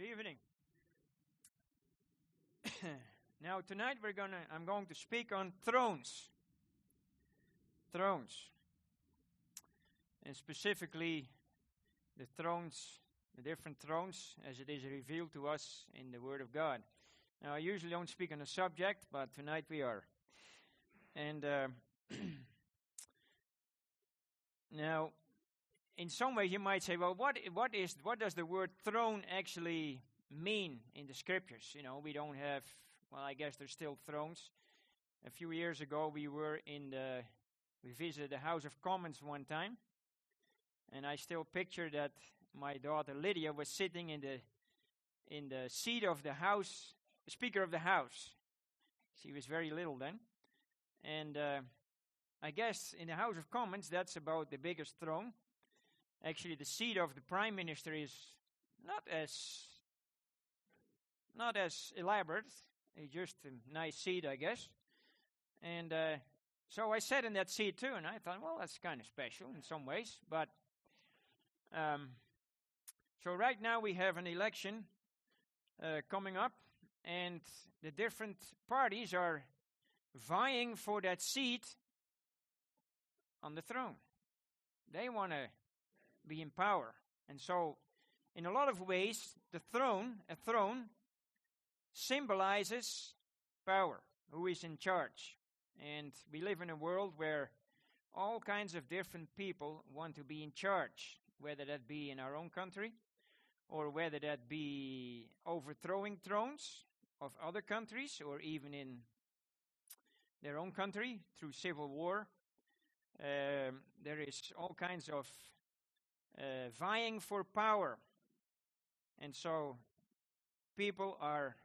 Good evening. Now tonight I'm going to speak on thrones. Thrones. And specifically the different thrones as it is revealed to us in the Word of God. Now I usually don't speak on a subject, but tonight we are. And now in some ways you might say, well, what does the word throne actually mean in the scriptures? You know, we don't have, well, I guess there's still thrones. A few years ago we visited the House of Commons one time, and I still picture that my daughter Lydia was sitting in the seat of the House, Speaker of the House. She was very little then, and I guess in the House of Commons that's about the biggest throne. Actually, the seat of the Prime Minister is not as elaborate. It's just a nice seat, I guess. And so I sat in that seat too, and I thought, well, that's kind of special in some ways. But so right now we have an election coming up, and the different parties are vying for that seat on the throne. They want to be in power. And so in a lot of ways a throne symbolizes power, who is in charge. And we live in a world where all kinds of different people want to be in charge, whether that be in our own country or whether that be overthrowing thrones of other countries or even in their own country through civil war. There is all kinds of vying for power, and so people are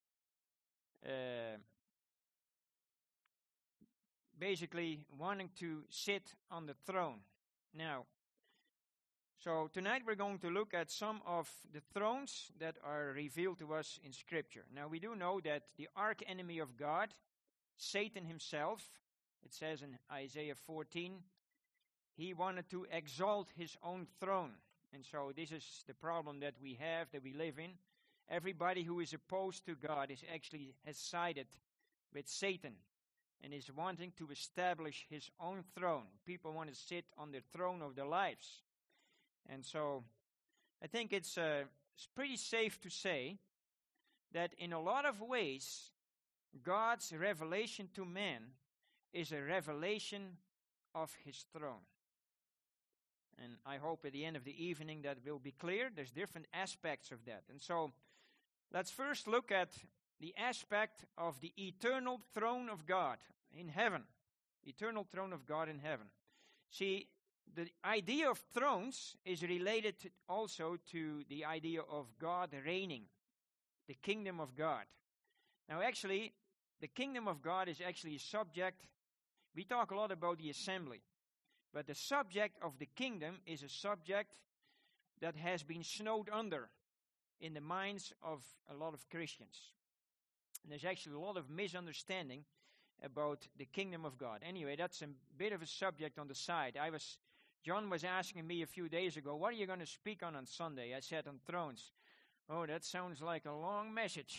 basically wanting to sit on the throne. Now, so tonight we're going to look at some of the thrones that are revealed to us in Scripture. Now, we do know that the arch enemy of God, Satan himself, it says in Isaiah 14, he wanted to exalt his own throne. And so this is the problem that we live in. Everybody who is opposed to God has sided with Satan and is wanting to establish his own throne. People want to sit on the throne of their lives. And so I think it's pretty safe to say that in a lot of ways, God's revelation to man is a revelation of his throne. And I hope at the end of the evening that will be clear. There's different aspects of that. And so let's first look at the aspect of the eternal throne of God in heaven. Eternal throne of God in heaven. See, the idea of thrones is related also to the idea of God reigning, the kingdom of God. Now actually, the kingdom of God is actually a subject. We talk a lot about the assembly. But the subject of the kingdom is a subject that has been snowed under in the minds of a lot of Christians. And there's actually a lot of misunderstanding about the kingdom of God. Anyway, that's a bit of a subject on the side. John was asking me a few days ago, what are you going to speak on Sunday? I said on thrones. Oh, that sounds like a long message.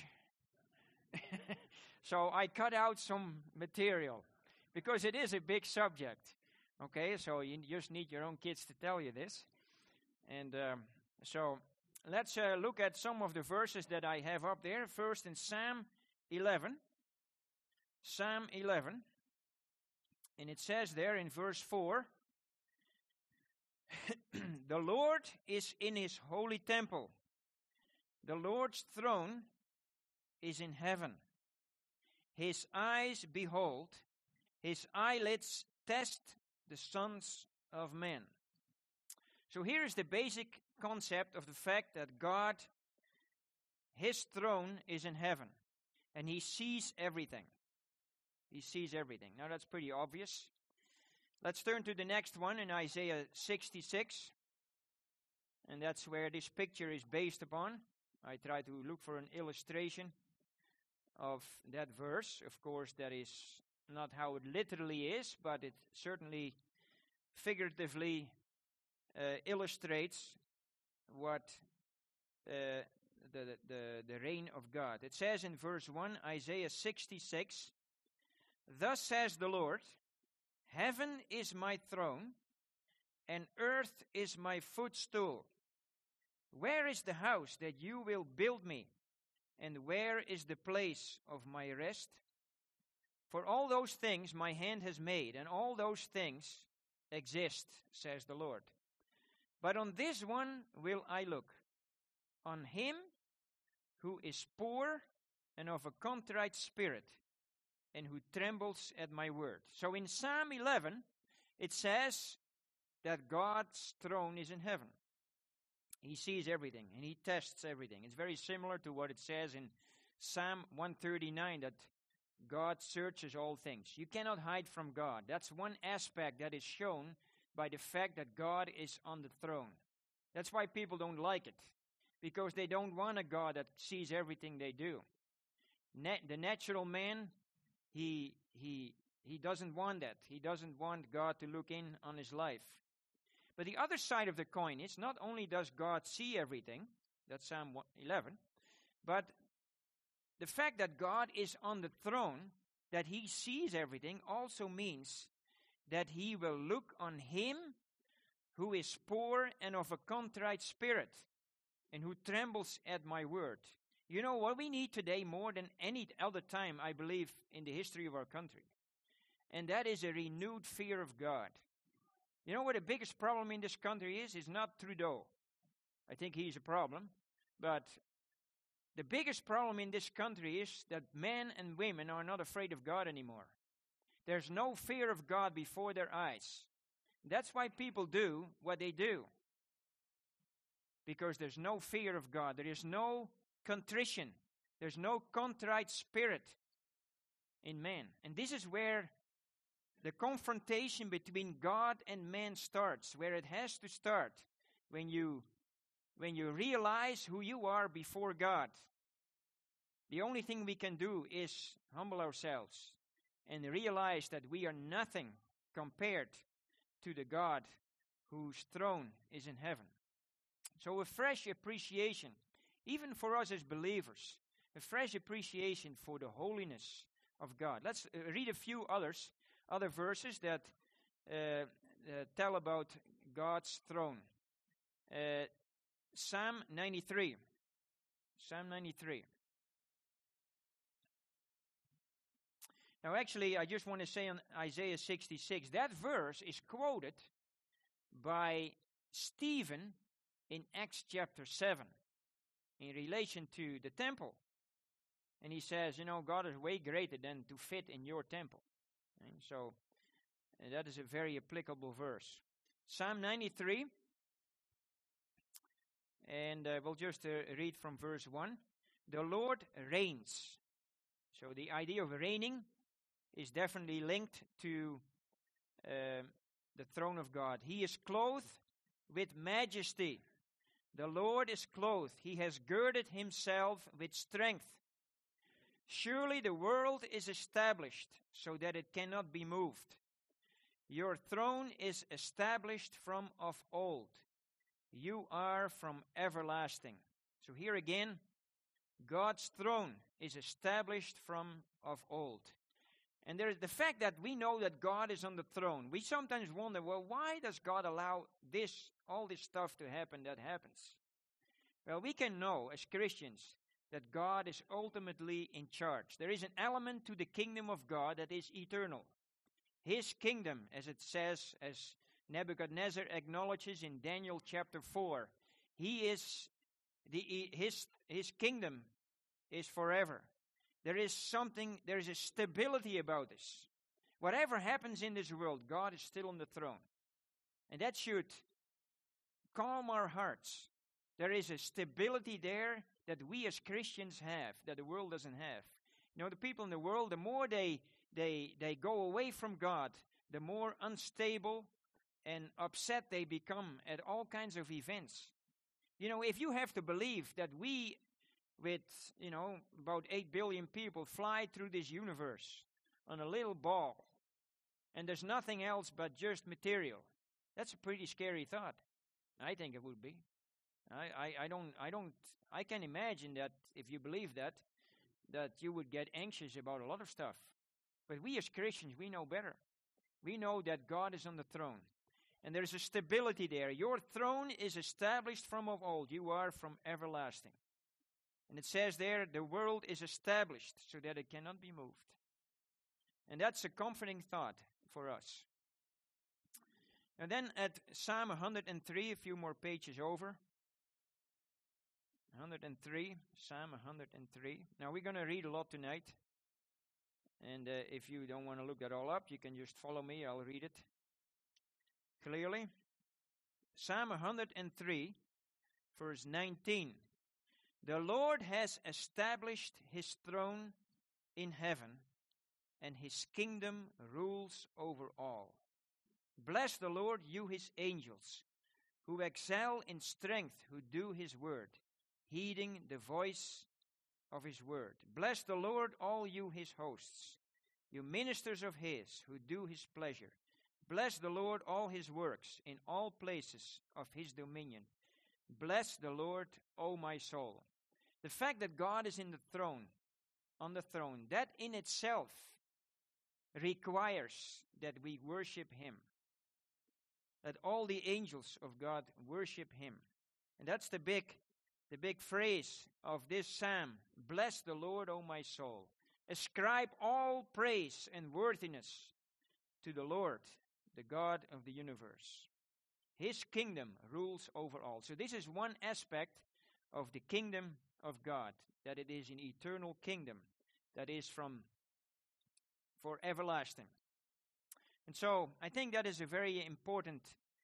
So I cut out some material because it is a big subject. Okay, so you just need your own kids to tell you this. And so let's look at some of the verses that I have up there. First in Psalm 11. Psalm 11. And it says there in verse 4, the Lord is in his holy temple. The Lord's throne is in heaven. His eyes behold, his eyelids test the sons of men. So here is the basic concept of the fact that God, his throne is in heaven, and he sees everything. He sees everything. Now that's pretty obvious. Let's turn to the next one in Isaiah 66, and that's where this picture is based upon. I try to look for an illustration of that verse. Of course, that is not how it literally is, but it certainly figuratively illustrates what the reign of God. It says in verse 1, Isaiah 66, "Thus says the Lord, Heaven is my throne, and earth is my footstool. Where is the house that you will build me? And where is the place of my rest? For all those things my hand has made, and all those things exist, says the Lord. But on this one will I look, on him who is poor and of a contrite spirit, and who trembles at my word." So in Psalm 11, it says that God's throne is in heaven. He sees everything, and he tests everything. It's very similar to what it says in Psalm 139, that God searches all things. You cannot hide from God. That's one aspect that is shown by the fact that God is on the throne. That's why people don't like it, because they don't want a God that sees everything they do. The natural man, he doesn't want that. He doesn't want God to look in on his life. But the other side of the coin is, not only does God see everything, that's Psalm 11, but the fact that God is on the throne, that he sees everything, also means that he will look on him who is poor and of a contrite spirit, and who trembles at my word. You know what we need today more than any other time, I believe, in the history of our country? And that is a renewed fear of God. You know what the biggest problem in this country is? It's not Trudeau. I think he's a problem. But the biggest problem in this country is that men and women are not afraid of God anymore. There's no fear of God before their eyes. That's why people do what they do. Because there's no fear of God. There is no contrition. There's no contrite spirit in man. And this is where the confrontation between God and man starts, where it has to start, when you realize who you are before God. The only thing we can do is humble ourselves and realize that we are nothing compared to the God whose throne is in heaven. So a fresh appreciation, even for us as believers, a fresh appreciation for the holiness of God. Let's read a few other verses that tell about God's throne. Psalm 93. Psalm 93. Now actually, I just want to say on Isaiah 66, that verse is quoted by Stephen in Acts chapter 7 in relation to the temple. And he says, God is way greater than to fit in your temple. And so that is a very applicable verse. Psalm 93, and we'll just read from verse 1. The Lord reigns. So the idea of reigning is definitely linked to the throne of God. He is clothed with majesty. The Lord is clothed. He has girded himself with strength. Surely the world is established so that it cannot be moved. Your throne is established from of old. You are from everlasting. So here again, God's throne is established from of old. And there is the fact that we know that God is on the throne. We sometimes wonder, well, why does God allow all this stuff to happen that happens? Well, we can know as Christians that God is ultimately in charge. There is an element to the kingdom of God that is eternal. His kingdom, as it says, as Nebuchadnezzar acknowledges in Daniel chapter 4, his kingdom is forever. There is a stability about this. Whatever happens in this world, God is still on the throne. And that should calm our hearts. There is a stability there that we as Christians have, that the world doesn't have. The people in the world, the more they go away from God, the more unstable and upset they become at all kinds of events. If you have to believe that we, with, about 8 billion people, fly through this universe on a little ball, and there's nothing else but just material, that's a pretty scary thought. I think it would be. I can imagine that if you believe that you would get anxious about a lot of stuff. But we as Christians, we know better. We know that God is on the throne. And there's a stability there. Your throne is established from of old. You are from everlasting. And it says there, the world is established so that it cannot be moved. And that's a comforting thought for us. And then at Psalm 103, a few more pages over. 103, Psalm 103. Now we're going to read a lot tonight. And if you don't want to look that all up, you can just follow me. I'll read it clearly. Psalm 103, verse 19. The Lord has established his throne in heaven, and his kingdom rules over all. Bless the Lord, you his angels, who excel in strength, who do his word, heeding the voice of his word. Bless the Lord, all you his hosts, you ministers of his, who do his pleasure. Bless the Lord, all his works, in all places of his dominion. Bless the Lord, O my soul. The fact that God is on the throne, that in itself requires that we worship him. That all the angels of God worship him. And that's the big phrase of this psalm. Bless the Lord, O my soul. Ascribe all praise and worthiness to the Lord, the God of the universe. His kingdom rules over all. So this is one aspect of the kingdom of God, that it is an eternal kingdom that is for everlasting. And so I think that is a very important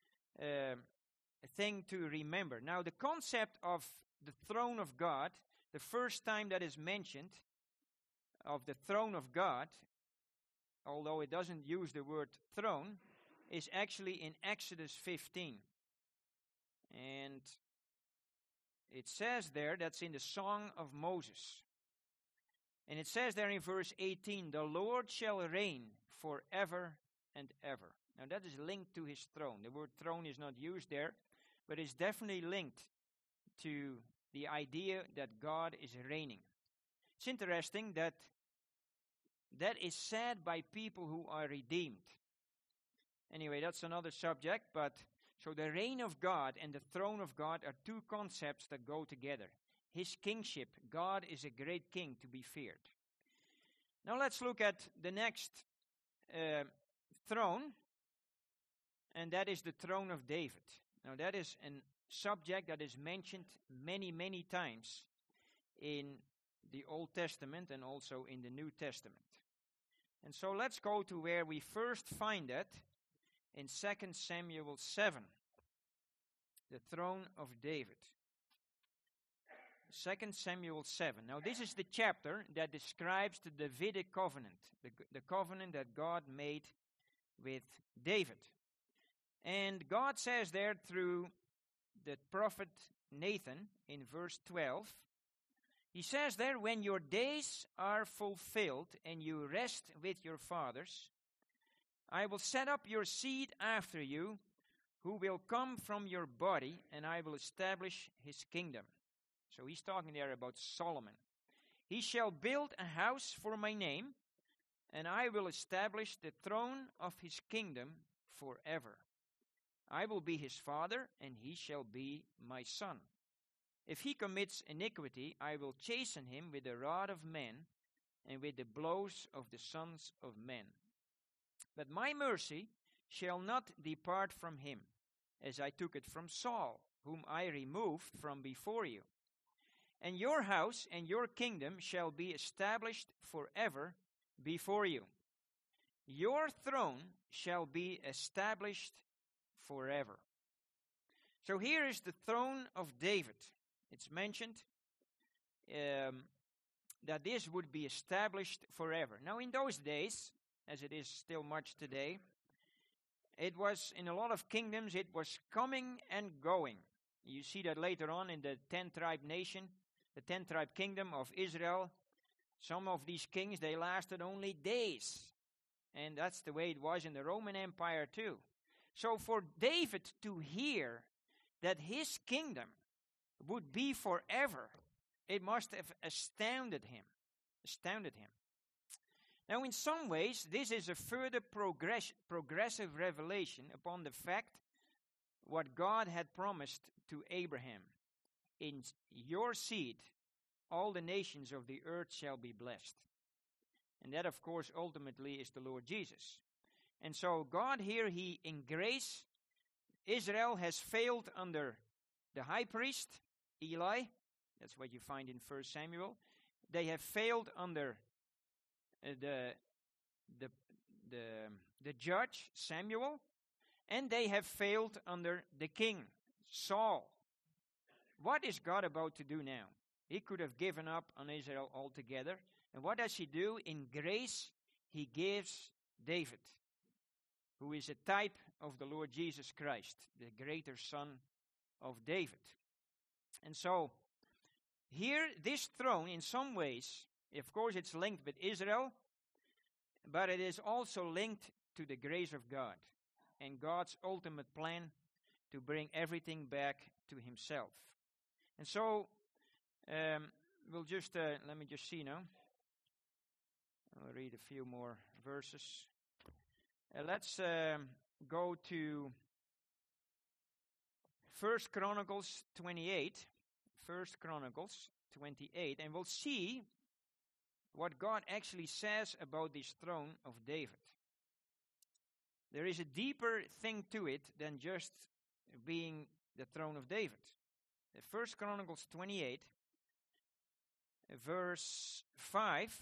thing to remember. Now the concept of the throne of God, the first time that is mentioned of the throne of God, although it doesn't use the word throne, is actually in Exodus 15. And it says there, that's in the Song of Moses. And it says there in verse 18, the Lord shall reign forever and ever. Now that is linked to his throne. The word throne is not used there, but it's definitely linked to the idea that God is reigning. It's interesting that is said by people who are redeemed. Anyway, that's another subject, but so the reign of God and the throne of God are two concepts that go together. His kingship, God is a great king to be feared. Now let's look at the next throne, and that is the throne of David. Now that is a subject that is mentioned many, many times in the Old Testament and also in the New Testament. And so let's go to where we first find that in 2 Samuel 7, the throne of David. 2 Samuel 7. Now this is the chapter that describes the Davidic covenant, the covenant that God made with David. And God says there through the prophet Nathan in verse 12, he says there, when your days are fulfilled and you rest with your fathers, I will set up your seed after you, who will come from your body, and I will establish his kingdom. So he's talking there about Solomon. He shall build a house for my name, and I will establish the throne of his kingdom forever. I will be his father, and he shall be my son. If he commits iniquity, I will chasten him with the rod of men and with the blows of the sons of men. But my mercy shall not depart from him, as I took it from Saul, whom I removed from before you. And your house and your kingdom shall be established forever before you. Your throne shall be established forever. So here is the throne of David. It's mentioned that this would be established forever. Now in those days, as it is still much today, it was in a lot of kingdoms, it was coming and going. You see that later on in the 10-tribe nation, the 10-tribe kingdom of Israel. Some of these kings, they lasted only days. And that's the way it was in the Roman Empire too. So for David to hear that his kingdom would be forever. It must have astounded him. Now, in some ways, this is a further progressive revelation upon the fact what God had promised to Abraham. In your seed, all the nations of the earth shall be blessed. And that, of course, ultimately is the Lord Jesus. And so God here, he in grace, Israel has failed under the high priest, Eli. That's what you find in 1 Samuel. They have failed under the judge, Samuel. And they have failed under the king, Saul. What is God about to do now? He could have given up on Israel altogether. And what does he do? In grace, he gives David, who is a type of the Lord Jesus Christ, the greater son of David. And so, here, this throne, in some ways, of course, it's linked with Israel, but it is also linked to the grace of God and God's ultimate plan to bring everything back to himself. And so, we'll just, let me just see now. I'll read a few more verses. Let's go to 1 Chronicles 28. 1 Chronicles 28. And we'll see what God actually says about this throne of David. There is a deeper thing to it than just being the throne of David. 1 Chronicles 28, verse 5.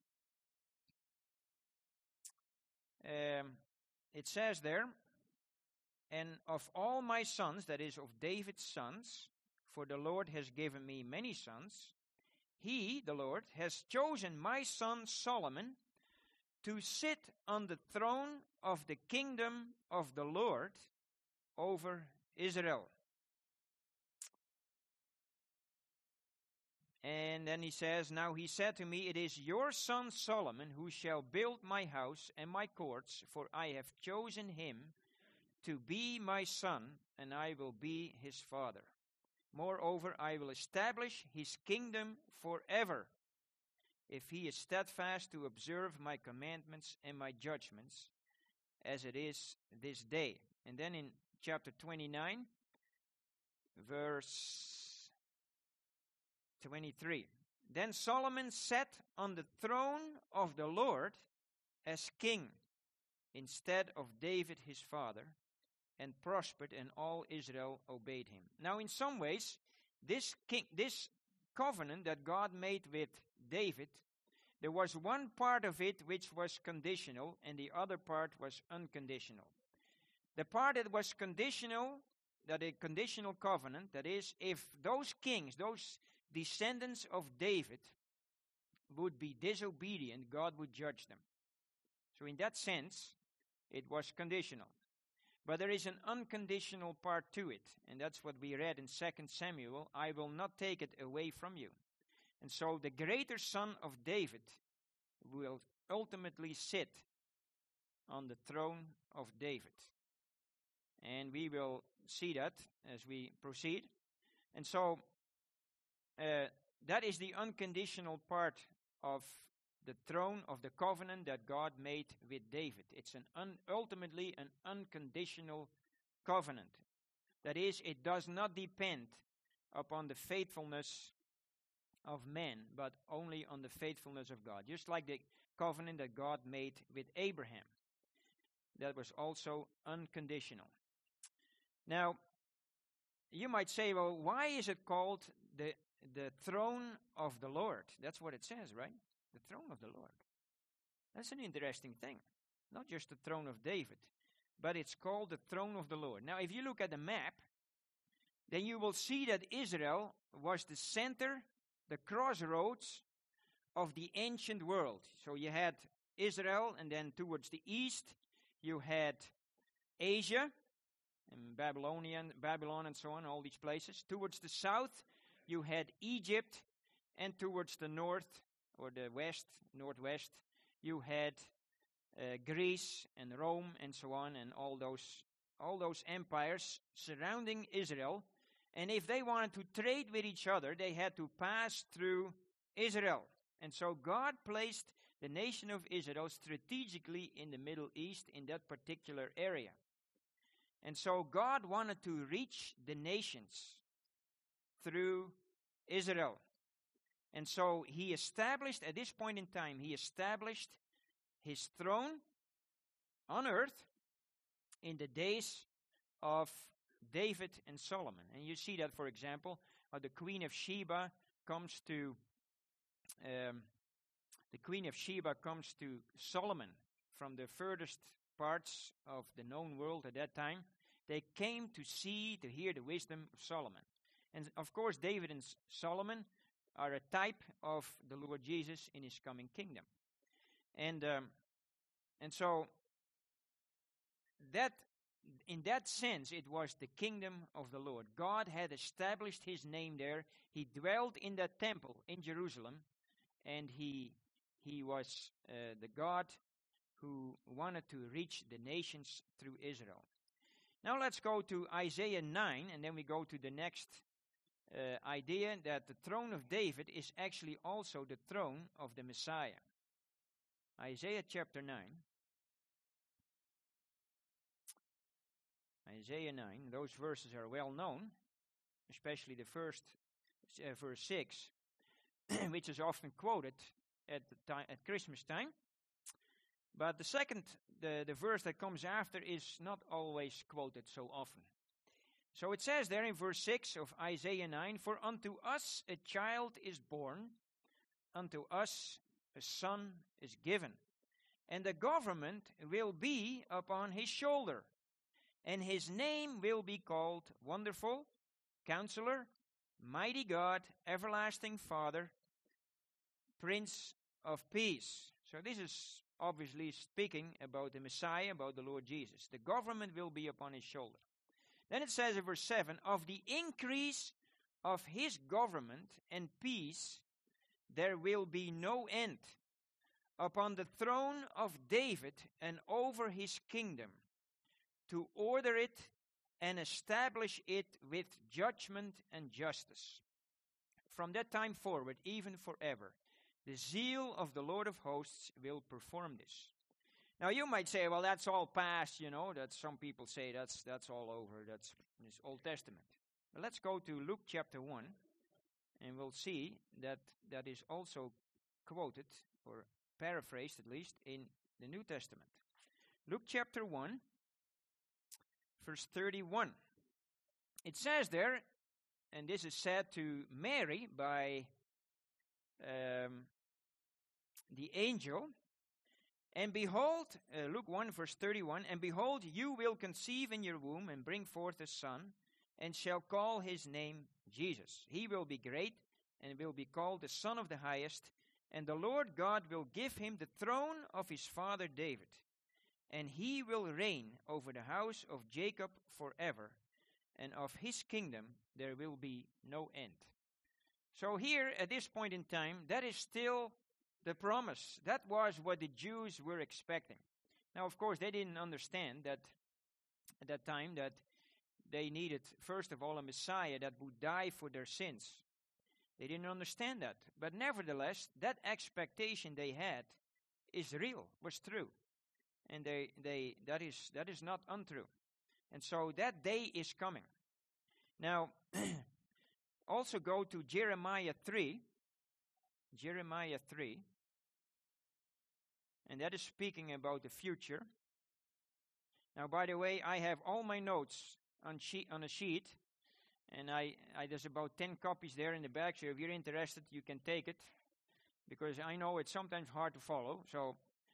It says there, and of all my sons, that is of David's sons, for the Lord has given me many sons, he, the Lord, has chosen my son Solomon to sit on the throne of the kingdom of the Lord over Israel. And then he says, now he said to me, it is your son Solomon who shall build my house and my courts, for I have chosen him to be my son, and I will be his father. Moreover, I will establish his kingdom forever, if he is steadfast to observe my commandments and my judgments, as it is this day. And then in chapter 29, verse 23. Then Solomon sat on the throne of the Lord as king, instead of David his father, and prospered, and all Israel obeyed him. Now, in some ways, this covenant that God made with David, there was one part of it which was conditional, and the other part was unconditional. The part that was conditional, that a conditional covenant, that is, if those kings, those descendants of David would be disobedient, God would judge them. So in that sense, it was conditional. But there is an unconditional part to it, and that's what we read in 2 Samuel, I will not take it away from you. And so the greater son of David will ultimately sit on the throne of David. And we will see that as we proceed. And so that is the unconditional part of the throne of the covenant that God made with David. It's ultimately an unconditional covenant. That is, it does not depend upon the faithfulness of man, but only on the faithfulness of God. Just like the covenant that God made with Abraham. That was also unconditional. Now, you might say, well, why is it called the throne of the Lord? That's what it says, right? The throne of the Lord. That's an interesting thing. Not just the throne of David, but it's called the throne of the Lord. Now, if you look at the map, then you will see that Israel was the center, the crossroads of the ancient world. So you had Israel, and then towards the east, you had Asia, and Babylon and so on, all these places. Towards the south, you had Egypt, and towards the north, or the northwest, you had Greece and Rome and so on, and all those empires surrounding Israel. And if they wanted to trade with each other, they had to pass through Israel. And so God placed the nation of Israel strategically in the Middle East in that particular area. And so God wanted to reach the nations through Israel. And so he established, at this point in time, he established his throne on earth in the days of David and Solomon. And you see that, for example, the Queen of Sheba comes to Solomon from the furthest parts of the known world at that time. They came to hear the wisdom of Solomon. And of course, David and Solomon are a type of the Lord Jesus in his coming kingdom. And so that, in that sense, it was the kingdom of the Lord. God had established his name there. He dwelt in that temple in Jerusalem, and he was the God who wanted to reach the nations through Israel. Now let's go to Isaiah 9, and then we go to the next idea that the throne of David is actually also the throne of the Messiah. Isaiah chapter 9. Isaiah 9, those verses are well known, especially the first verse 6, which is often quoted at Christmas time. But the second, the verse that comes after is not always quoted so often. So it says there in verse 6 of Isaiah 9, "For unto us a child is born, unto us a son is given, and the government will be upon his shoulder, and his name will be called Wonderful, Counselor, Mighty God, Everlasting Father, Prince of Peace." So this is obviously speaking about the Messiah, about the Lord Jesus. The government will be upon his shoulder. Then it says in verse 7, "Of the increase of his government and peace there will be no end, upon the throne of David and over his kingdom, to order it and establish it with judgment and justice. From that time forward, even forever, the zeal of the Lord of hosts will perform this." Now you might say, well, that's all past, that some people say that's all over, that's Old Testament. But let's go to Luke chapter 1, and we'll see that is also quoted, or paraphrased at least, in the New Testament. Luke chapter 1, verse 31. It says there, and this is said to Mary by the angel, "And behold," Luke 1 verse 31, "And behold, you will conceive in your womb and bring forth a son, and shall call his name Jesus. He will be great, and will be called the Son of the Highest, and the Lord God will give him the throne of his father David, and he will reign over the house of Jacob forever, and of his kingdom there will be no end." So here, at this point in time, that is still the promise. That was what the Jews were expecting. Now, of course, they didn't understand that at that time that they needed, first of all, a Messiah that would die for their sins. They didn't understand that. But nevertheless, that expectation they had is real, was true. And that is not untrue. And so that day is coming. Now, also go to Jeremiah 3. Jeremiah 3. And that is speaking about the future. Now, by the way, I have all my notes on a sheet. And there's about 10 copies there in the back. So if you're interested, you can take it. Because I know it's sometimes hard to follow. So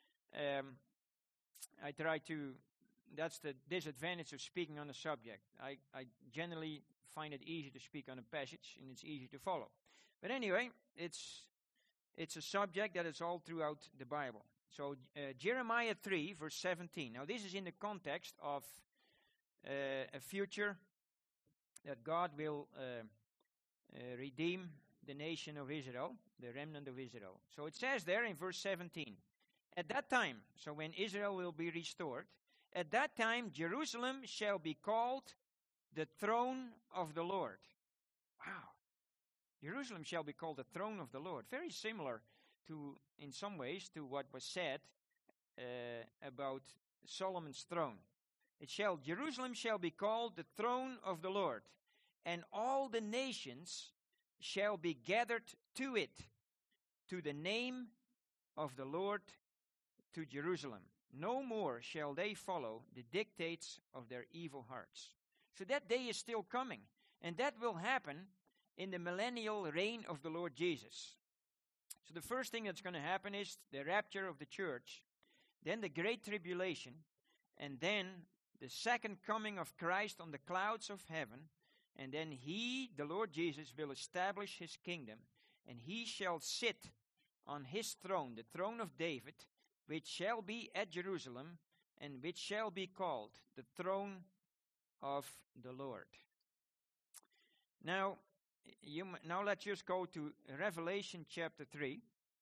I try to, that's the disadvantage of speaking on a subject. I generally find it easy to speak on a passage, and it's easy to follow. But anyway, it's a subject that is all throughout the Bible. So Jeremiah 3, verse 17. Now this is in the context of a future that God will redeem the nation of Israel, the remnant of Israel. So it says there in verse 17, "At that time," so when Israel will be restored, "at that time Jerusalem shall be called the throne of the Lord. Wow. Jerusalem shall be called the throne of the Lord. Very similar to, in some ways, to what was said about Solomon's throne. Jerusalem shall be called the throne of the Lord, and all the nations shall be gathered to it, to the name of the Lord, to Jerusalem. No more shall they follow the dictates of their evil hearts. So that day is still coming, and that will happen in the millennial reign of the Lord Jesus. So the first thing that's going to happen is the rapture of the church, then the great tribulation, and then the second coming of Christ on the clouds of heaven, and then he, the Lord Jesus, will establish his kingdom, and he shall sit on his throne, the throne of David, which shall be at Jerusalem, and which shall be called the throne of the Lord. Now let's just go to Revelation chapter 3.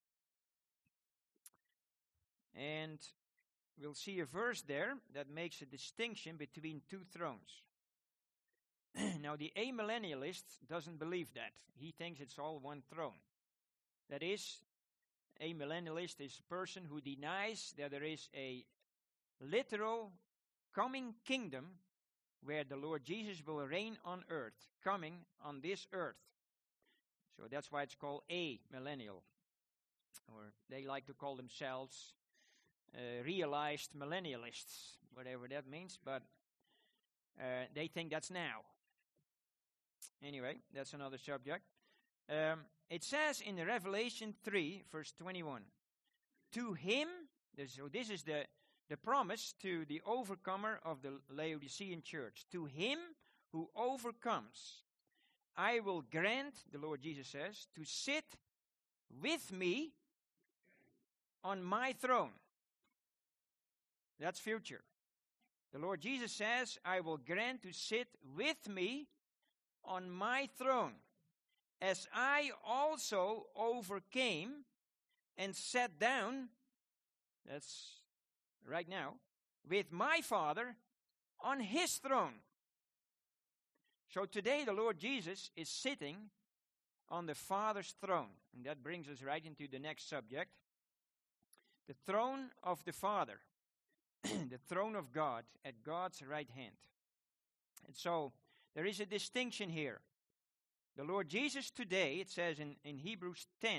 And we'll see a verse there that makes a distinction between two thrones. Now, the amillennialist doesn't believe that. He thinks it's all one throne. That is, a millennialist is a person who denies that there is a literal coming kingdom where the Lord Jesus will reign on earth, coming on this earth. So that's why it's called a millennial. Or they like to call themselves realized millennialists, whatever that means, but they think that's now. Anyway, that's another subject. It says in Revelation 3, verse 21, to him, so this is the promise to the overcomer of the Laodicean church, to him who overcomes, I will grant, the Lord Jesus says, to sit with me on my throne. That's future. The Lord Jesus says, I will grant to sit with me on my throne, as I also overcame and sat down, that's right now, with my Father on his throne. So today the Lord Jesus is sitting on the Father's throne. And that brings us right into the next subject. The throne of the Father. The throne of God at God's right hand. And so there is a distinction here. The Lord Jesus today, it says in Hebrews 10,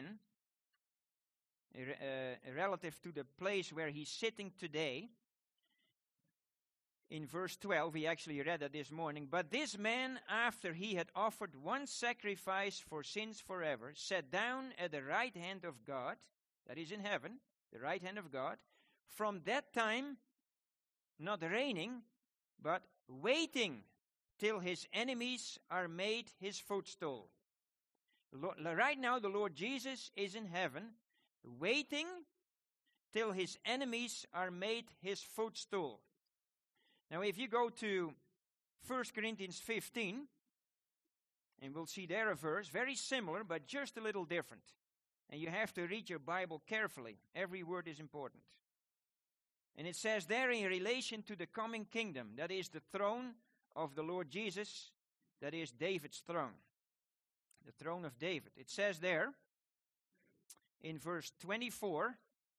relative to the place where he's sitting today, in verse 12, we actually read that this morning, but this man, after he had offered one sacrifice for sins forever, sat down at the right hand of God, that is in heaven, the right hand of God, from that time, not reigning, but waiting till his enemies are made his footstool. Right now, the Lord Jesus is in heaven, waiting till his enemies are made his footstool. Now, if you go to 1 Corinthians 15, and we'll see there a verse, very similar, but just a little different. And you have to read your Bible carefully. Every word is important. And it says there in relation to the coming kingdom, that is the throne of the Lord Jesus, that is David's throne. The throne of David. It says there, in verse 24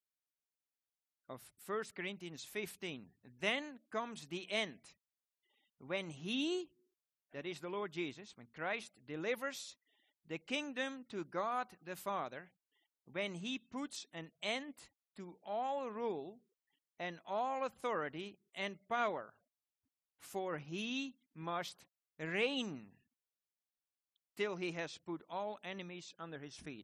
of 1 Corinthians 15, then comes the end, when he, that is the Lord Jesus, when Christ delivers the kingdom to God the Father, when he puts an end to all rule and all authority and power, for he must reign till he has put all enemies under his feet.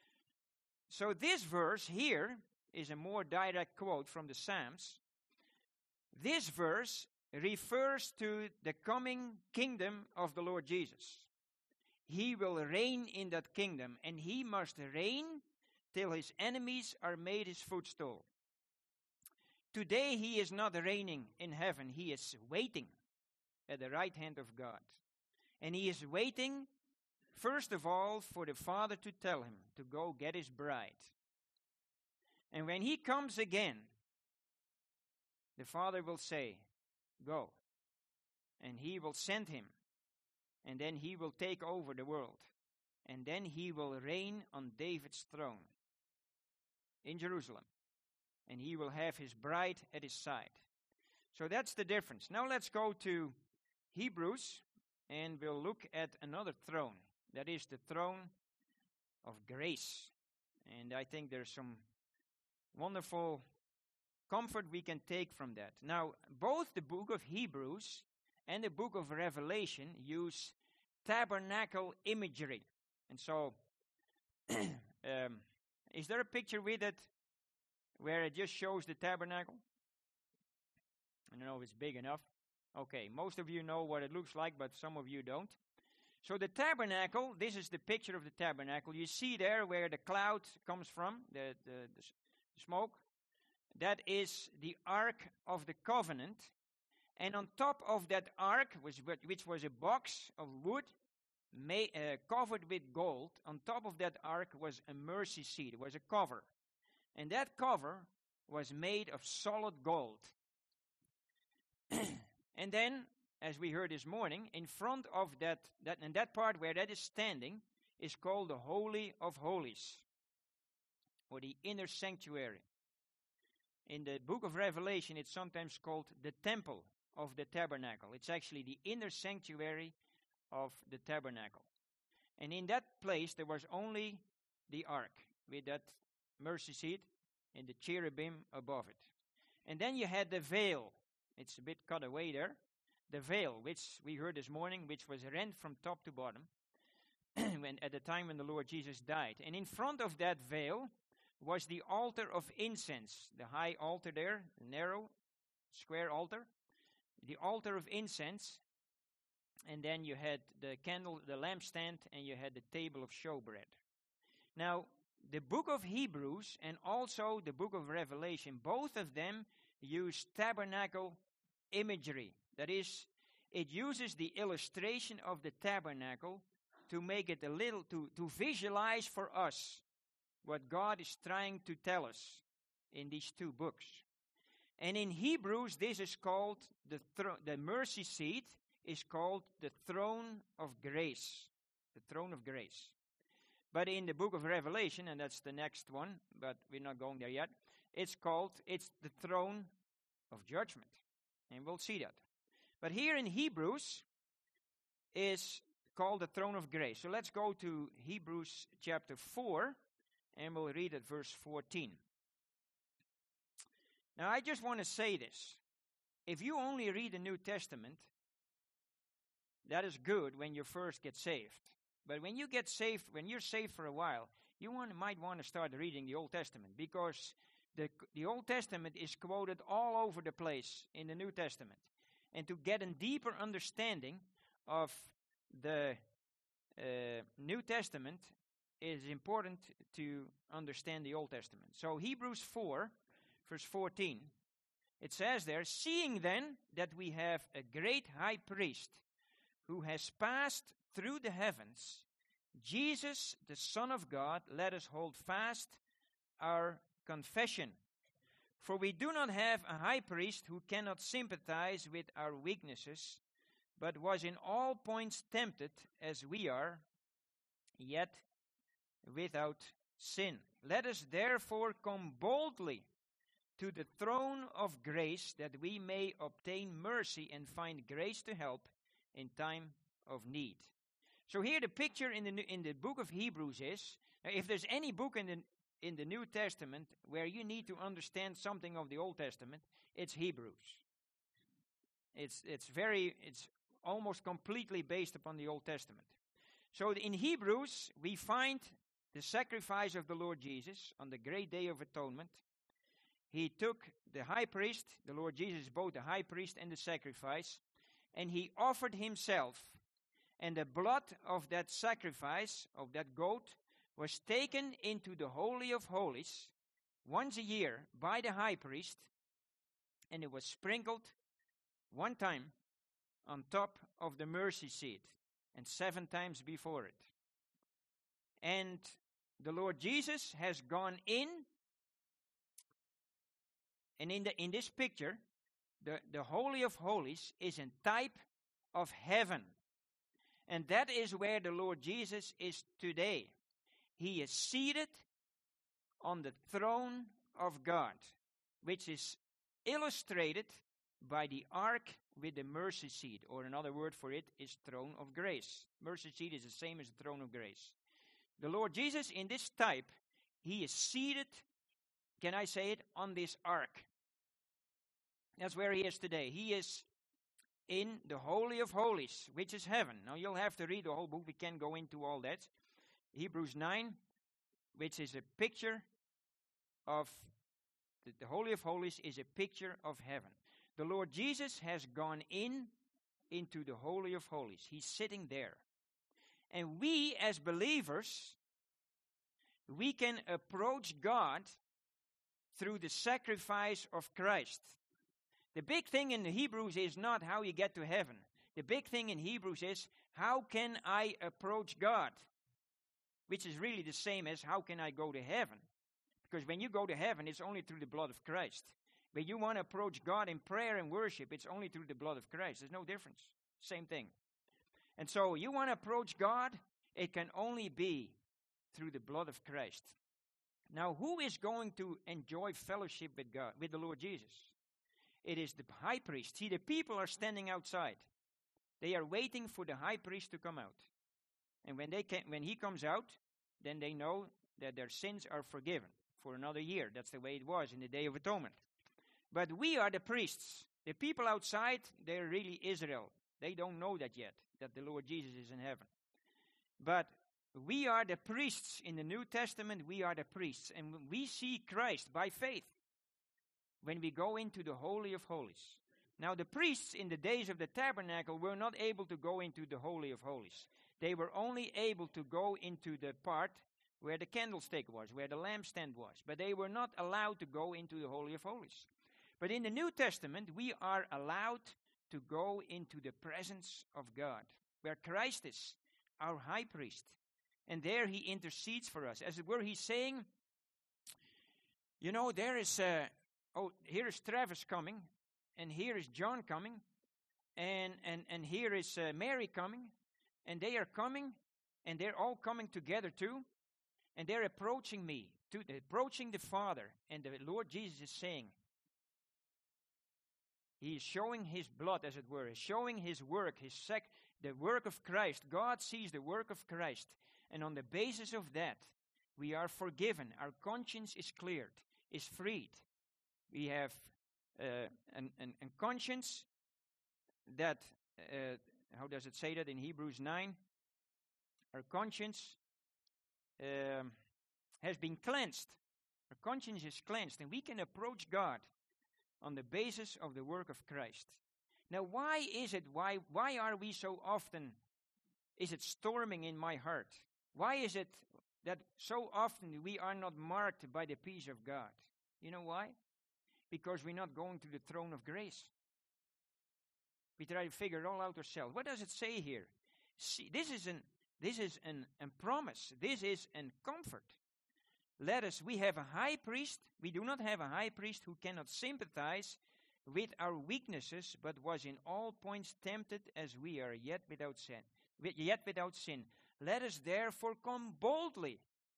So this verse here is a more direct quote from the Psalms. This verse refers to the coming kingdom of the Lord Jesus. He will reign in that kingdom, and he must reign till his enemies are made his footstool. Today he is not reigning in heaven. He is waiting at the right hand of God. And he is waiting, first of all, for the Father to tell him to go get his bride. And when he comes again, the Father will say, go. And he will send him and then he will take over the world. And then he will reign on David's throne in Jerusalem. And he will have his bride at his side. So that's the difference. Now let's go to Hebrews, and we'll look at another throne. That is the throne of grace. And I think there's some wonderful comfort we can take from that. Now, both the book of Hebrews and the book of Revelation use tabernacle imagery. And so, is there a picture with it where it just shows the tabernacle? I don't know if it's big enough. Okay, most of you know what it looks like, but some of you don't. So the tabernacle, this is the picture of the tabernacle. You see there where the cloud comes from, the smoke. That is the Ark of the Covenant. And on top of that ark, which was a box of wood covered with gold, on top of that ark was a mercy seat. It was a cover. And that cover was made of solid gold. And then, as we heard this morning, in front of that part where that is standing is called the Holy of Holies, or the inner sanctuary. In the book of Revelation, it's sometimes called the temple of the tabernacle. It's actually the inner sanctuary of the tabernacle. And in that place, there was only the ark with that mercy seat and the cherubim above it. And then you had the veil. It's a bit cut away there. The veil, which we heard this morning, which was rent from top to bottom at the time when the Lord Jesus died. And in front of that veil was the altar of incense, the high altar there, the narrow, square altar, the altar of incense, and then you had the candle, the lampstand, and you had the table of showbread. Now, the book of Hebrews and also the book of Revelation, both of them use tabernacle imagery. That is, it uses the illustration of the tabernacle to make it a little, to visualize for us what God is trying to tell us in these two books. And in Hebrews, this is called, the mercy seat is called the throne of grace. The throne of grace. But in the book of Revelation, and that's the next one, but we're not going there yet, it's the throne of judgment. And we'll see that. But here in Hebrews is called the throne of grace. So let's go to Hebrews chapter 4, and we'll read at verse 14. Now, I just want to say this. If you only read the New Testament, that is good when you first get saved. But when you get saved, when you're saved for a while, you might want to start reading the Old Testament, because the Old Testament is quoted all over the place in the New Testament. And to get a deeper understanding of the New Testament, it is important to understand the Old Testament. So Hebrews 4, verse 14, it says there, "Seeing then that we have a great high priest who has passed through the heavens, Jesus, the Son of God, let us hold fast our confession. For we do not have a high priest who cannot sympathize with our weaknesses, but was in all points tempted as we are, yet without sin. Let us therefore come boldly to the throne of grace, that we may obtain mercy and find grace to help in time of need." So here the picture in the book of Hebrews is, if there's any book in the New Testament where you need to understand something of the Old Testament, it's Hebrews. It's almost completely based upon the Old Testament. So in Hebrews, we find the sacrifice of the Lord Jesus on the great day of atonement. He took the high priest, the Lord Jesus, both the high priest and the sacrifice, and he offered himself. And the blood of that sacrifice, of that goat, was taken into the Holy of Holies once a year by the high priest, and it was sprinkled one time on top of the mercy seat and 7 times before it. And the Lord Jesus has gone in, and in this picture, the Holy of Holies is a type of heaven. And that is where the Lord Jesus is today. He is seated on the throne of God, which is illustrated by the ark with the mercy seat, or another word for it is throne of grace. Mercy seat is the same as the throne of grace. The Lord Jesus in this type, he is seated, can I say it, on this ark. That's where he is today. He is in the Holy of Holies, which is heaven. Now you'll have to read the whole book. We can't go into all that. Hebrews 9, which is a picture of the Holy of Holies, is a picture of heaven. The Lord Jesus has gone into the Holy of Holies. He's sitting there. And we as believers, we can approach God through the sacrifice of Christ. The big thing in the Hebrews is not how you get to heaven. The big thing in Hebrews is, how can I approach God? Which is really the same as, how can I go to heaven? Because when you go to heaven, it's only through the blood of Christ. When you want to approach God in prayer and worship, it's only through the blood of Christ. There's no difference. Same thing. And so you want to approach God, it can only be through the blood of Christ. Now, who is going to enjoy fellowship with God, with the Lord Jesus? It is the high priest. See, the people are standing outside. They are waiting for the high priest to come out. And when he comes out, then they know that their sins are forgiven for another year. That's the way it was in the Day of Atonement. But we are the priests. The people outside, they're really Israel. They don't know that yet, that the Lord Jesus is in heaven. But we are the priests in the New Testament. We are the priests. And we see Christ by faith when we go into the Holy of Holies. Now, the priests in the days of the tabernacle were not able to go into the Holy of Holies. They were only able to go into the part where the candlestick was, where the lampstand was. But they were not allowed to go into the Holy of Holies. But in the New Testament, we are allowed to go into the presence of God, where Christ is, our high priest. And there he intercedes for us. As it were, he's saying, you know, there is, here is Travis coming, and here is John coming, and here is Mary coming, and they are coming, and they're all coming together too, and they're approaching me, approaching the Father, and the Lord Jesus is saying, he is showing his blood, as it were, showing his work, the work of Christ. God sees the work of Christ, and on the basis of that, we are forgiven. Our conscience is cleared, is freed. We have a conscience that, how does it say that in Hebrews 9? Our conscience has been cleansed. Our conscience is cleansed, and we can approach God on the basis of the work of Christ. Now, why is it, why are we so often, is it storming in my heart? Why is it that so often we are not marked by the peace of God? You know why? Because we're not going to the throne of grace. We try to figure it all out ourselves. What does it say here? See, this is a promise. This is a comfort. We have a high priest. We do not have a high priest who cannot sympathize with our weaknesses, but was in all points tempted as we are, yet without sin. Let us therefore come boldly.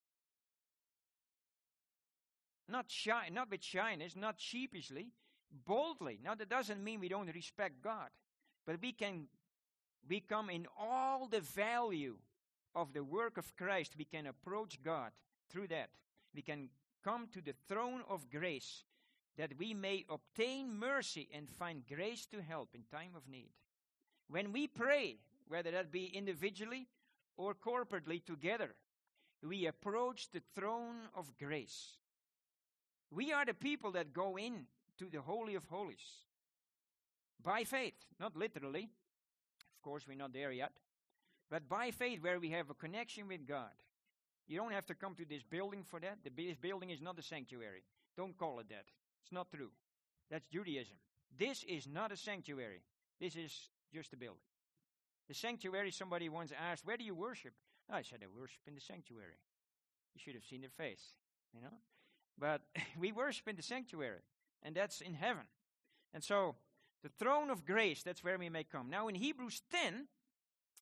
Not with shyness, not sheepishly, boldly. Now that doesn't mean we don't respect God, but we come in all the value of the work of Christ. We can approach God through that. We can come to the throne of grace, that we may obtain mercy and find grace to help in time of need. When we pray, whether that be individually or corporately together, we approach the throne of grace. We are the people that go in to the Holy of Holies by faith, not literally. Of course, we're not there yet. But by faith, where we have a connection with God. You don't have to come to this building for that. This building is not a sanctuary. Don't call it that. It's not true. That's Judaism. This is not a sanctuary. This is just a building. The sanctuary, somebody once asked, where do you worship? I said, I worship in the sanctuary. You should have seen their face, you know. But we worship in the sanctuary, and that's in heaven. And so, the throne of grace, that's where we may come. Now, in Hebrews 10,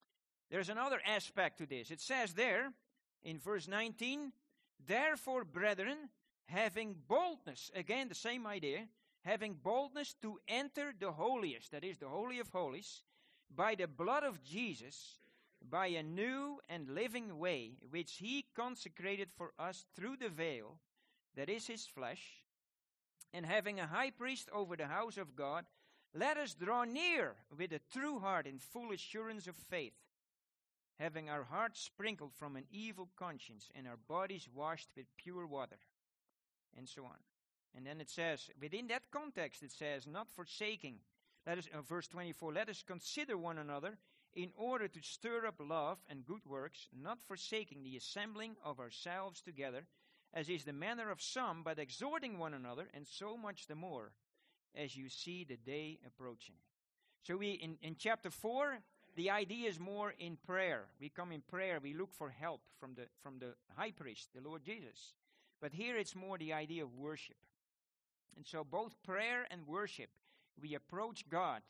there's another aspect to this. It says there in verse 19, therefore, brethren, having boldness, again the same idea, having boldness to enter the holiest, that is the Holy of Holies, by the blood of Jesus, by a new and living way, which he consecrated for us through the veil, that is his flesh, and having a high priest over the house of God, let us draw near with a true heart in full assurance of faith, having our hearts sprinkled from an evil conscience and our bodies washed with pure water, and so on. And then it says, within that context, it says, not forsaking, verse 24, let us consider one another in order to stir up love and good works, not forsaking the assembling of ourselves together, as is the manner of some, but exhorting one another, and so much the more, as you see the day approaching. So in chapter 4, the idea is more in prayer. We come in prayer, we look for help from the high priest, the Lord Jesus. But here it's more the idea of worship. And so both prayer and worship, we approach God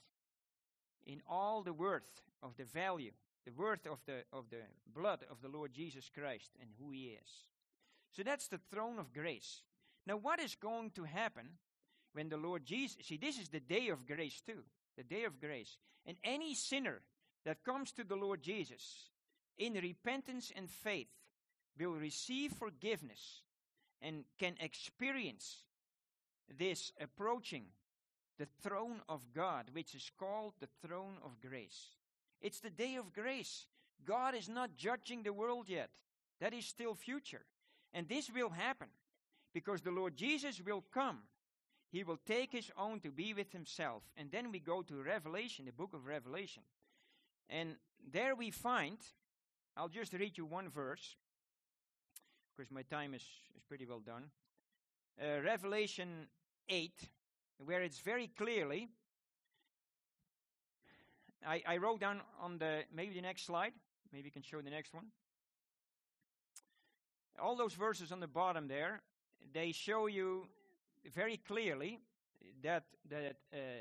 in all the worth of the value, the worth of the blood of the Lord Jesus Christ and who he is. So that's the throne of grace. Now what is going to happen when the Lord Jesus, see, this is the day of grace too, the day of grace. And any sinner that comes to the Lord Jesus in repentance and faith will receive forgiveness and can experience this approaching the throne of God, which is called the throne of grace. It's the day of grace. God is not judging the world yet. That is still future. And this will happen because the Lord Jesus will come. He will take his own to be with himself. And then we go to Revelation, the book of Revelation. And there we find, I'll just read you one verse, because my time is pretty well done. Revelation 8, where it's very clearly, I wrote down on maybe the next slide, maybe you can show the next one. All those verses on the bottom there, they show you very clearly that the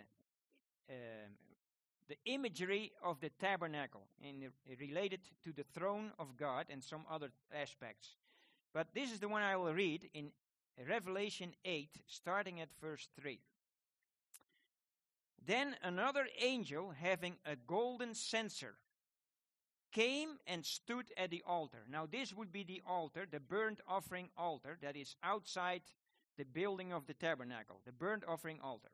imagery of the tabernacle and related to the throne of God and some other aspects. But this is the one I will read in Revelation 8, starting at verse 3. Then another angel, having a golden censer, came and stood at the altar. Now this would be the altar, the burnt offering altar, that is outside the building of the tabernacle, the burnt offering altar.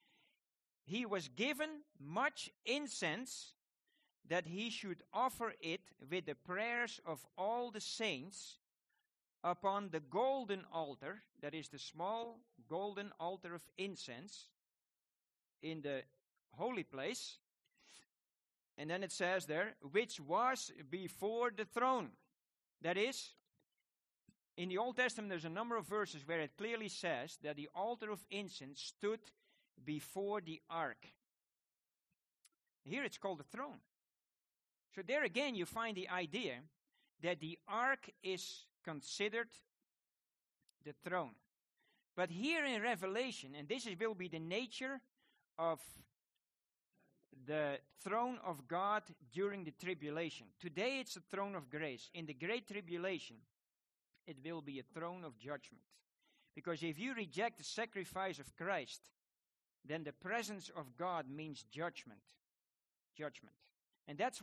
He was given much incense, that he should offer it with the prayers of all the saints upon the golden altar, that is the small golden altar of incense in the holy place. And then it says there, which was before the throne. That is, in the Old Testament there's a number of verses where it clearly says that the altar of incense stood before the ark. Here it's called the throne. So there again you find the idea that the ark is considered the throne. But here in Revelation, and this will be the nature of the throne of God during the tribulation. Today it's the throne of grace. In the great tribulation, it will be a throne of judgment. Because if you reject the sacrifice of Christ, then the presence of God means judgment. Judgment. And that's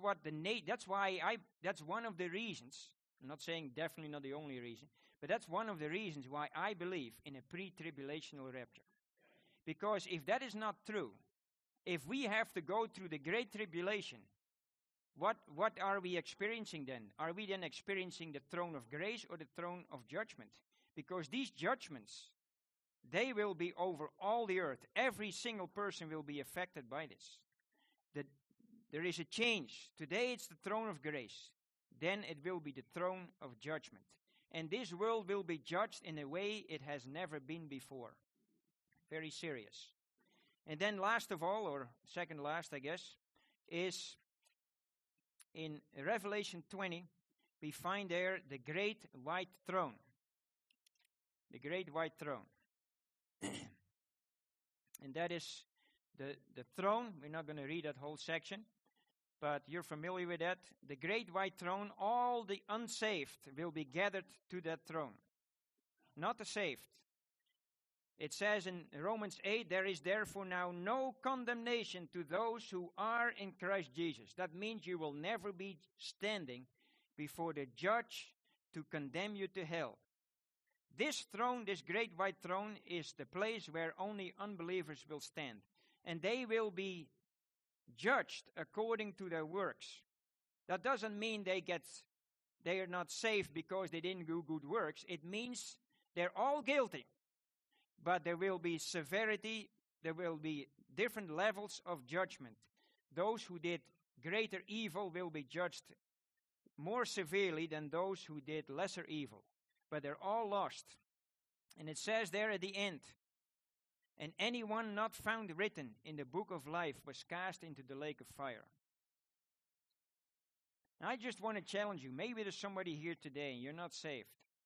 one of the reasons, I'm not saying definitely not the only reason, but that's one of the reasons why I believe in a pre-tribulational rapture. Because if that is not true, if we have to go through the great tribulation, what are we experiencing then? Are we then experiencing the throne of grace or the throne of judgment? Because these judgments, they will be over all the earth. Every single person will be affected by this. There is a change. Today it's the throne of grace. Then it will be the throne of judgment. And this world will be judged in a way it has never been before. Very serious. And then last of all, or second last, I guess, is in Revelation 20, we find there the great white throne. The great white throne. And that is the throne. We're not going to read that whole section. but you're familiar with that. The great white throne, all the unsaved will be gathered to that throne, not the saved. It says in Romans 8, there is therefore now no condemnation to those who are in Christ Jesus. That means you will never be standing before the judge to condemn you to hell. This throne, this great white throne, is the place where only unbelievers will stand. And they will be judged according to their works. That doesn't mean they are not saved because they didn't do good works. It means they're all guilty. But there will be severity, there will be different levels of judgment. Those who did greater evil will be judged more severely than those who did lesser evil. But they're all lost. And it says there at the end, and anyone not found written in the book of life was cast into the lake of fire. Now, I just want to challenge you. Maybe there's somebody here today and you're not saved.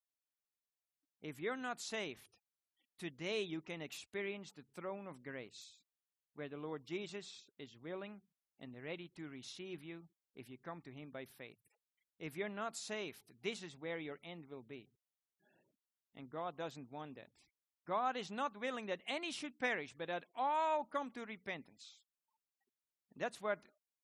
If you're not saved, today you can experience the throne of grace, where the Lord Jesus is willing and ready to receive you if you come to Him by faith. If you're not saved, this is where your end will be. And God doesn't want that. God is not willing that any should perish, but that all come to repentance. That's what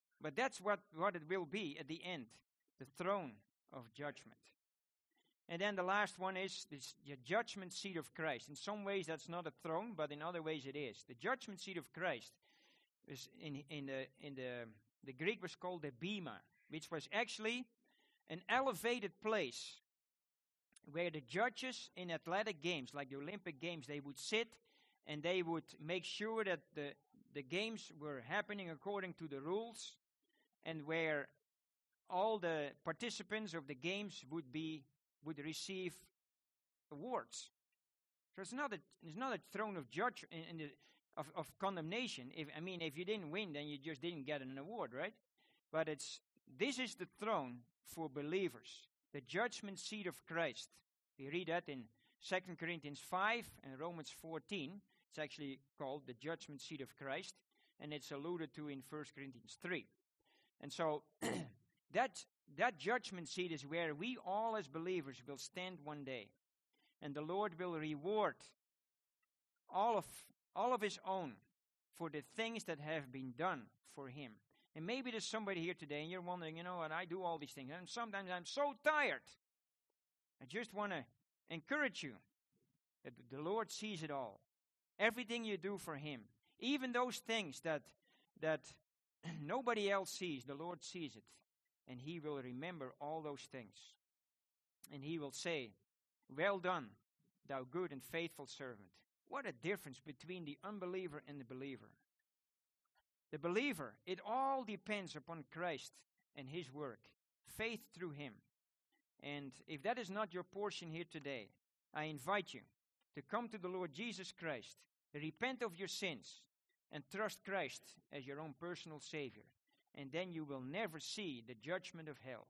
it will be at the end, the throne of judgment. And then the last one is the judgment seat of Christ. In some ways that's not a throne, but in other ways it is. The judgment seat of Christ is in the Greek was called the bema, which was actually an elevated place where the judges in athletic games, like the Olympic Games, they would sit and they would make sure that the games were happening according to the rules, and where all the participants of the games would receive awards. So it's not a throne of judge of condemnation. If you didn't win, then you just didn't get an award, right? But this is the throne for believers, the judgment seat of Christ. We read that in 2 Corinthians 5 and Romans 14. It's actually called the judgment seat of Christ, and it's alluded to in 1 Corinthians 3. And so that judgment seat is where we all as believers will stand one day. And the Lord will reward all of His own for the things that have been done for Him. And maybe there's somebody here today and you're wondering, you know what, I do all these things. And sometimes I'm so tired. I just want to encourage you that the Lord sees it all. Everything you do for Him. Even those things that nobody else sees, the Lord sees it. And He will remember all those things. And He will say, well done, thou good and faithful servant. What a difference between the unbeliever and the believer. The believer, it all depends upon Christ and His work. Faith through Him. And if that is not your portion here today, I invite you to come to the Lord Jesus Christ, repent of your sins, and trust Christ as your own personal Savior. And then you will never see the judgment of hell.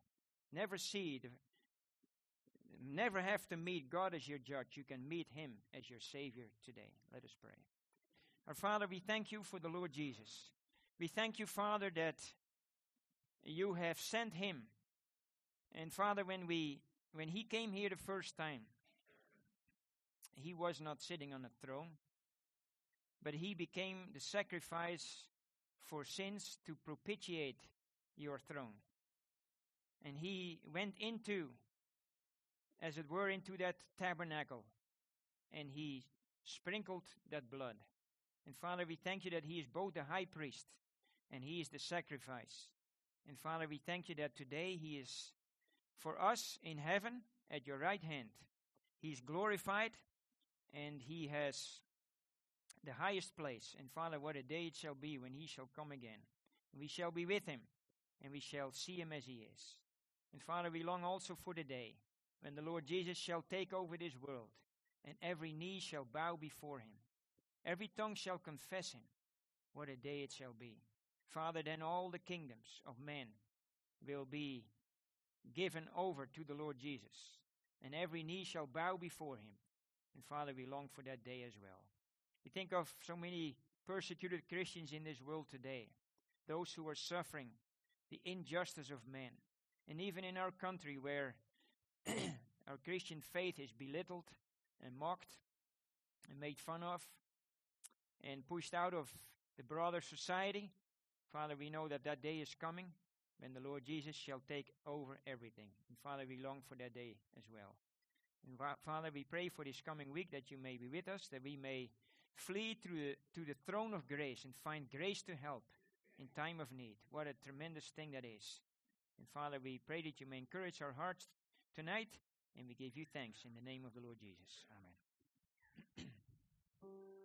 Never have to meet God as your judge. You can meet Him as your Savior today. Let us pray. Our Father, we thank You for the Lord Jesus. We thank You, Father, that You have sent Him. And Father, when He came here the first time, He was not sitting on a throne, but He became the sacrifice for sins to propitiate Your throne. And He went into, as it were, into that tabernacle, and He sprinkled that blood. And Father, we thank You that He is both the high priest and He is the sacrifice. And Father, we thank You that today He is for us in heaven at Your right hand. He is glorified and He has the highest place. And Father, what a day it shall be when He shall come again. We shall be with Him and we shall see Him as He is. And Father, we long also for the day when the Lord Jesus shall take over this world and every knee shall bow before Him. Every tongue shall confess Him. What a day it shall be. Father, then all the kingdoms of men will be given over to the Lord Jesus, and every knee shall bow before Him. And Father, we long for that day as well. We think of so many persecuted Christians in this world today, those who are suffering the injustice of man. And even in our country where our Christian faith is belittled and mocked and made fun of and pushed out of the broader society, Father, we know that that day is coming when the Lord Jesus shall take over everything. And Father, we long for that day as well. And Father, we pray for this coming week that you may be with us, that we may flee to the throne of grace and find grace to help in time of need. What a tremendous thing that is. And Father, we pray that you may encourage our hearts tonight, and we give you thanks in the name of the Lord Jesus. Amen.